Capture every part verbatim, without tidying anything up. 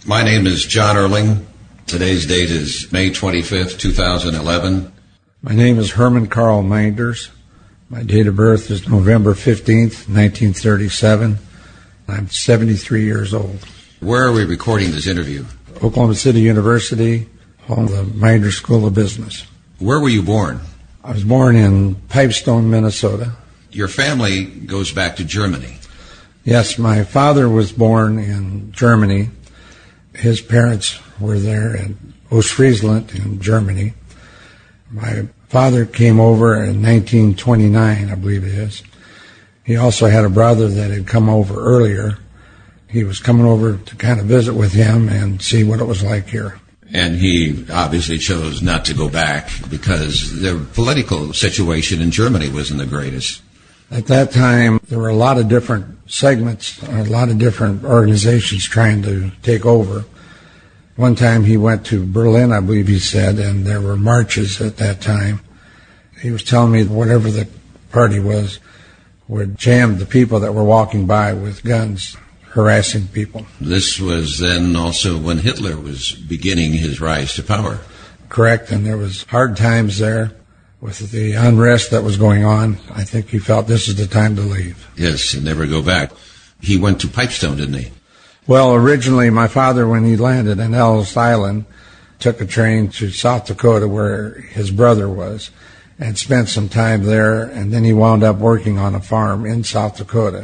My name is John Erling. Today's date is May twenty-fifth, two thousand eleven. My name is Herman Carl Minders. My date of birth is November fifteenth, nineteen thirty-seven. I'm seventy-three years old. Where are we recording this interview? Oklahoma City University, home of the Minders School of Business. Where were you born? I was born in Pipestone, Minnesota. Your family goes back to Germany. Yes, my father was born in Germany. His parents were there in Ostfriesland in Germany. My father came over in nineteen twenty-nine, I believe it is. He also had a brother that had come over earlier. He was coming over to kind of visit with him and see what it was like here. And he obviously chose not to go back because the political situation in Germany wasn't the greatest. At that time, there were a lot of different segments, a lot of different organizations trying to take over. One time he went to Berlin, I believe he said, and there were marches at that time. He was telling me whatever the party was would jam the people that were walking by with guns, harassing people. This was then also when Hitler was beginning his rise to power. Correct, and there was hard times there. With the unrest that was going on, I think he felt this is the time to leave. Yes, and never go back. He went to Pipestone, didn't he? Well, originally, my father, when he landed in Ellis Island, took a train to South Dakota where his brother was and spent some time there, and then he wound up working on a farm in South Dakota.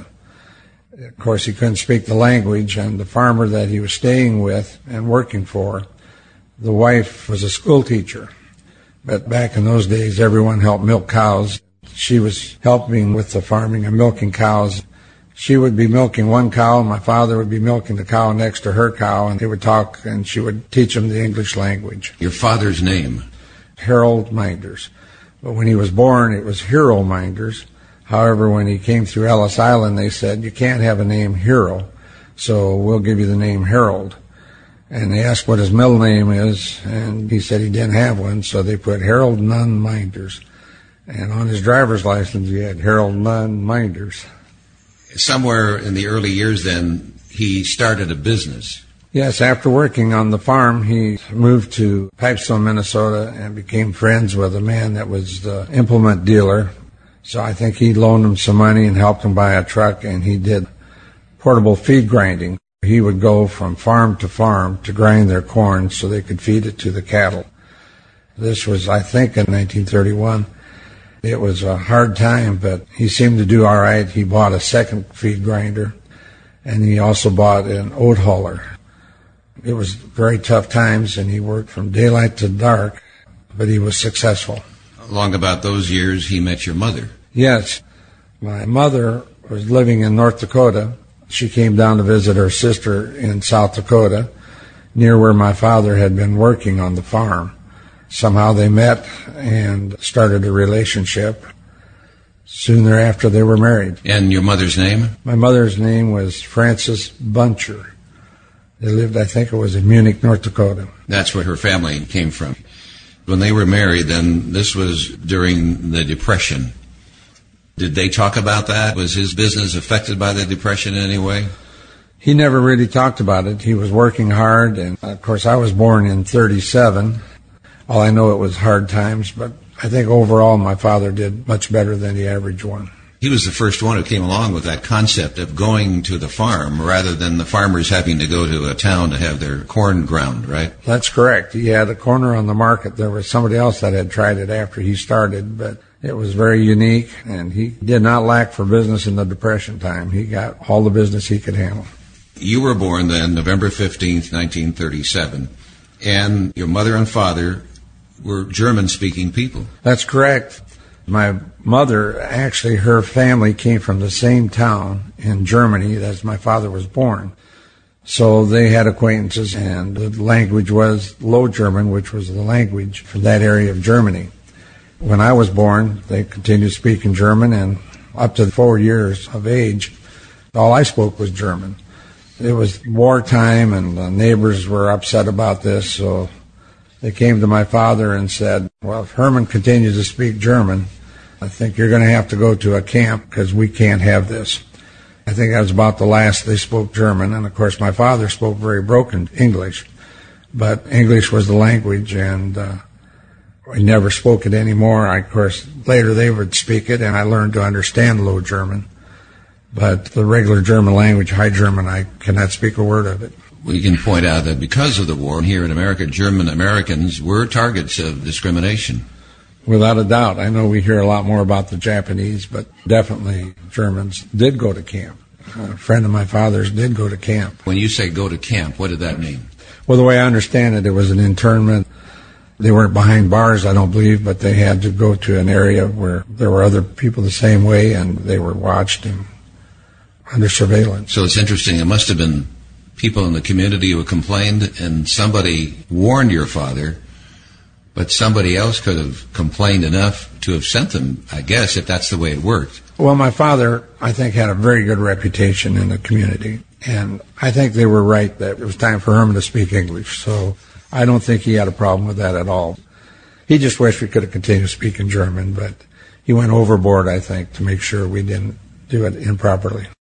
Of course, he couldn't speak the language, and the farmer that he was staying with and working for, the wife was a school teacher. But back in those days, everyone helped milk cows. She was helping with the farming and milking cows. She would be milking one cow, and my father would be milking the cow next to her cow, and they would talk, and she would teach them the English language. Your father's name? Harold Minders. But when he was born, it was Hero Minders. However, when he came through Ellis Island, they said, you can't have a name Hero, so we'll give you the name Harold. And they asked what his middle name is, and he said he didn't have one, so they put Harold Nunn Minders. And on his driver's license, he had Harold Nunn Minders. Somewhere in the early years then, he started a business. Yes, after working on the farm, he moved to Pipestone, Minnesota, and became friends with a man that was the implement dealer. So I think he loaned him some money and helped him buy a truck, and he did portable feed grinding. He would go from farm to farm to grind their corn so they could feed it to the cattle. This was, I think, in nineteen thirty-one. It was a hard time, but he seemed to do all right. He bought a second feed grinder, and he also bought an oat hauler. It was very tough times, and he worked from daylight to dark, but he was successful. Along about those years, he met your mother. Yes. My mother was living in North Dakota. She came down to visit her sister in South Dakota, near where my father had been working on the farm. Somehow they met and started a relationship. Soon thereafter, they were married. And your mother's name? My mother's name was Frances Buncher. They lived, I think it was in Munich, North Dakota. That's where her family came from. When they were married, then this was during the Depression. Did they talk about that? Was his business affected by the Depression in any way? He never really talked about it. He was working hard, and of course I was born in thirty-seven. All I know, it was hard times, but I think overall my father did much better than the average one. He was the first one who came along with that concept of going to the farm rather than the farmers having to go to a town to have their corn ground, right? That's correct. He had a corner on the market. There was somebody else that had tried it after he started, but it was very unique, and he did not lack for business in the Depression time. He got all the business he could handle. You were born then November fifteenth, nineteen thirty-seven, and your mother and father were German-speaking people. That's correct. My mother, actually, her family came from the same town in Germany as my father was born. So they had acquaintances, and the language was Low German, which was the language for that area of Germany. When I was born, they continued speaking German, and up to four years of age, all I spoke was German. It was wartime, and the neighbors were upset about this, so they came to my father and said, well, if Herman continues to speak German, I think you're going to have to go to a camp because we can't have this. I think I was about the last they spoke German, and of course my father spoke very broken English, but English was the language, and uh, we never spoke it anymore. I, of course, later they would speak it, and I learned to understand Low German, but the regular German language, High German, I cannot speak a word of it. We can point out that because of the war here in America, German Americans were targets of discrimination. Without a doubt. I know we hear a lot more about the Japanese, but definitely Germans did go to camp. A friend of my father's did go to camp. When you say go to camp, what did that mean? Well, the way I understand it, it was an internment. They weren't behind bars, I don't believe, but they had to go to an area where there were other people the same way, and they were watched and under surveillance. So it's interesting. It must have been people in the community who complained, and somebody warned your father, but somebody else could have complained enough to have sent them, I guess, if that's the way it worked. Well, my father, I think, had a very good reputation in the community, and I think they were right that it was time for Herman to speak English, so I don't think he had a problem with that at all. He just wished we could have continued speaking German, but he went overboard, I think, to make sure we didn't do it improperly.